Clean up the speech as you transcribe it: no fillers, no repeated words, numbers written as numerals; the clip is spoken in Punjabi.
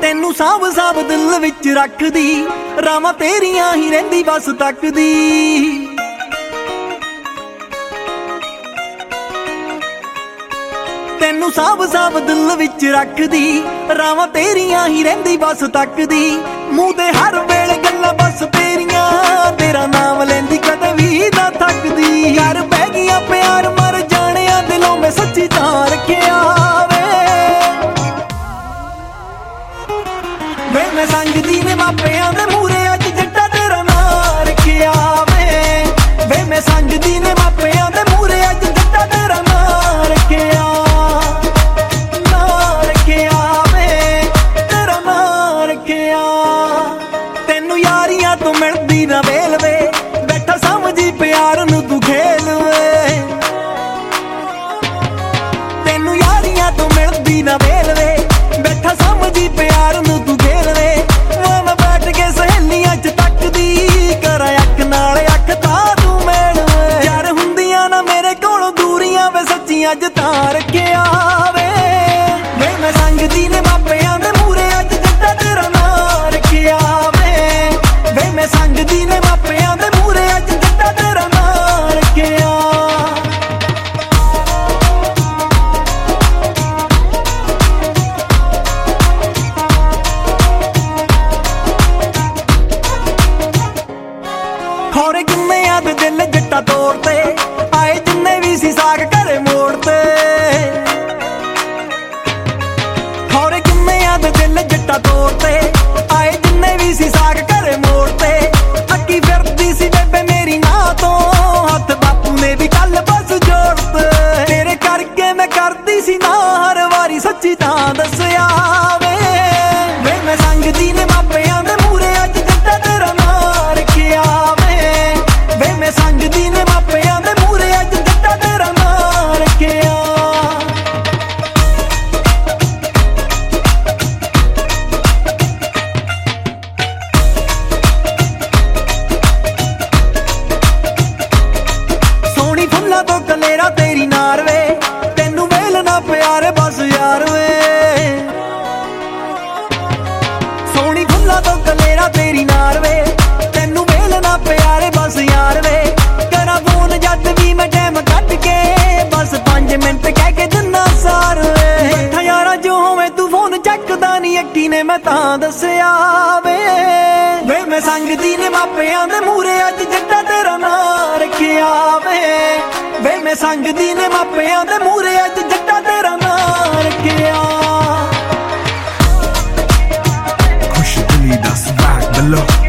ਤੈਨੂੰ ਸਾਂਭ ਸਾਂਭ ਦਿਲ ਵਿੱਚ ਰੱਖਦੀ, ਰਾਵਾਂ ਤੇਰੀਆਂ ਹੀ ਰਹਿੰਦੀ ਬਸ ਤੱਕਦੀ। ਤੈਨੂੰ ਸਾਂਭ ਸਾਂਭ ਦਿਲ ਵਿੱਚ ਰੱਖਦੀ, ਰਾਵਾਂ ਤੇਰੀਆਂ ਹੀ ਰਹਿੰਦੀ ਬਸ ਤੱਕਦੀ। ਮੂੰਹ ਤੇ ਹਰ ਵੇਲੇ ਗੱਲਾਂ ਬਸ ਤੇਰੀਆਂ, ਤੇਰਾ ਨਾਮ ਲੈਂਦੀ ਕਦੇ ਵੀ ਨਾ ਥੱਕਦੀ। ਯਾਰ ਬਹਿ ਗਿਆ ਪਿਆਰ ਮਰ ਜਾਣਿਆ ਦਿਲੋਂ ਮੈਂ ਸੱਚੀ ਤਾਂ ਰੱਖਿਆ ਵੇ ਮੈਂ ਸੰਗਦੀ ਨੇ ਮਾਪਿਆਂ ਦੇ ਮੂਹਰੇ ਅੱਜ ਜੱਟਾ ਤੇਰਾ ਨਾਂ ਰੱਖਿਆ ਵੇ ਮੈਂ ਸੰਗਦੀ ਨੇ ਮਾਪਿਆਂ ਦੇ ਮੂਹਰੇ ਅੱਜ ਜੱਟਾ ਤੇਰਾ ਨਾਂ ਰੱਖਿਆ ਤੇਰਾ ਨਾਂ ਰੱਖਿਆ। ਤੈਨੂੰ ਯਾਰੀਆਂ ਤੋਂ ਮਿਲਦੀ ਨਾ ਵੇਲ ਵੇ, ਬੈਠਾ ਸਮਝੀ ਪਿਆਰ ਨੂੰ ਤੂੰ ਖੇਲ ਵੇ। ਤੈਨੂੰ ਯਾਰੀਆਂ ਤੋਂ ਮਿਲਦੀ ਨਾ ਵੇਲ ਵੇ, ਬੈਠਾ ਸਮਝੀ ਪਿਆਰ ਨੂੰ ਤੂੰ ਖੇਲ ਵੇ। ਮੈਂ ਬੈਠ ਕੇ ਸਹੇਲੀਆਂ ਚ ਤੱਕਦੀ, ਕਰਾਂ ਅੱਖ ਨਾਲ ਅੱਖ ਤਾਂ ਤੂੰ ਮੇਲ ਵੇ। ਯਾਰ ਹੁੰਦੀਆਂ ਨਾ ਮੇਰੇ ਕੋਲੋਂ ਦੂਰੀਆਂ ਵੇ, ਸੱਚੀਆਂ ਅੱਜ ਤਾਂ ਰੱਖਿਆ ਵੇ ਮੈਂ ਸੰਗਦੀ ਨੇ ਮਾਪਿਆਂ ਦੇ ਮੂਹਰੇ ਅੱਜ ਜੱਟਾ ਤੇਰਾ ਨਾਂ ਰੱਖਿਆ ਵੇ ਮੈਂ ਸੰਗਦੀ ਨੇ ਮਾਪਿਆਂ ਦੇ ਮੂਹਰੇ ਅੱਜ ਜੱਟਾ ਤੇਰਾ ਨਾਂ ਰੱਖਿਆ। ਖੋਰੇ ਕਿੰਨਿਆਂ ਦੇ ਦਿਲ ਜੱਟਾ ਤੋੜ ਤੇ ਆਏ, ਜਿੰਨੇ ਵੀ ਸੀ ਸਾਗ ਘਰੇ ਮੋੜ ਤੇ। ਖੋਰੇ ਕਿੰਨਿਆਂ ਦੇ ਦਿਲ ਜੱਟਾ ਤੋੜ ਤੇ ਆਏ, ਜਿੰਨੇ ਵੀ ਸੀ ਸਾਗ ਘਰੇ ਮੋੜ ਤੇ। ਅੱਕੀ ਫਿਰਦੀ ਸੀ ਬੇਬੇ ਮੇਰੀ ਨਾਂ ਤੋਂ, ਹੱਥ ਬਾਪੂ ਨੇ ਵੀ ਕੱਲ ਬਸ ਜੋੜਤੇ। ਤੇਰੇ ਕਰਕੇ ਮੈਂ ਕਰਦੀ ਸੀ ਨਾ ਹਰ ਵਾਰੀ, ਸੱਚੀ ਤਾਂ ਦੱਸਿਆ ਵੇ ਮੈਂ ਸੰਗਦੀ ਨੇ ਮਾਪਿਆਂ ਦੇ ਮੂਹਰੇ ਅੱਜ ਜੱਟਾ ਤੇਰਾ ਨਾਂ ਰੱਖਿਆ ਵੇ ਮੈਂ ਸੰਗਦੀ ਨੇ ਮਾਪਿਆਂ ਦੇ ਮੂਹਰੇ ਅੱਜ ਜੱਟਾ ਤੇਰਾ ਨਾਂ ਰੱਖਿਆ। ਸੋਹਣੀ ਫੁੱਲਾਂ ਤੋਂ ਕਲੇਰਾ ਤੇਰੀ ਨਾਰ ਵੇ, ਤੈਨੂੰ ਵੇਲ ਨਾ ਪਿਆਰ ਬਸ ਯਾਰ ਵੇ। ਸੋਹਣੀ ਫੁੱਲਾਂ ਤੋਂ ਕਲੇਰਾ ਤੇਰੀ ਨਾਰ ਵੇ, ਤੈਨੂੰ ਵੇਲ ਨਾ ਪਿਆਰੇ ਬਸ ਯਾਰ ਵੇ। ਕਰਾਂ ਫੋਨ ਜਦ ਵੀ ਮੈਂ ਟਾਈਮ ਕੱਢ ਕੇ, ਬਸ 5 ਮਿੰਟ ਕਹਿ ਕੇ ਦਿਨਾ ਸਾਰ ਵੇ। ਬੈਠਾ ਯਾਰਾ ਜੋ ਹੋਵੇ ਤੂੰ ਫੋਨ ਚੱਕਦਾ ਨੀ, ਅੱਕੀ ਨੇ ਮੈਂ ਤਾਂ ਦੱਸਿਆ ਵੇ ਮੈਂ ਸੰਗਦੀ ਨੇ ਮਾਪਿਆਂ ਦੇ ਮੂਹਰੇ ਅੱਜ ਜੱਟਾ ਤੇਰਾ ਨਾਂ ਰੱਖਿਆ ਵੇ ਮੈਂ ਸੰਗਦੀ ਨੇ ਮਾਪਿਆਂ ਦੇ ਮੂਹਰੇ ਅੱਜ ਜੱਟਾ ਤੇਰਾ ਨਾਂ ਰੱਖਿਆ। Push it, really, that's back below.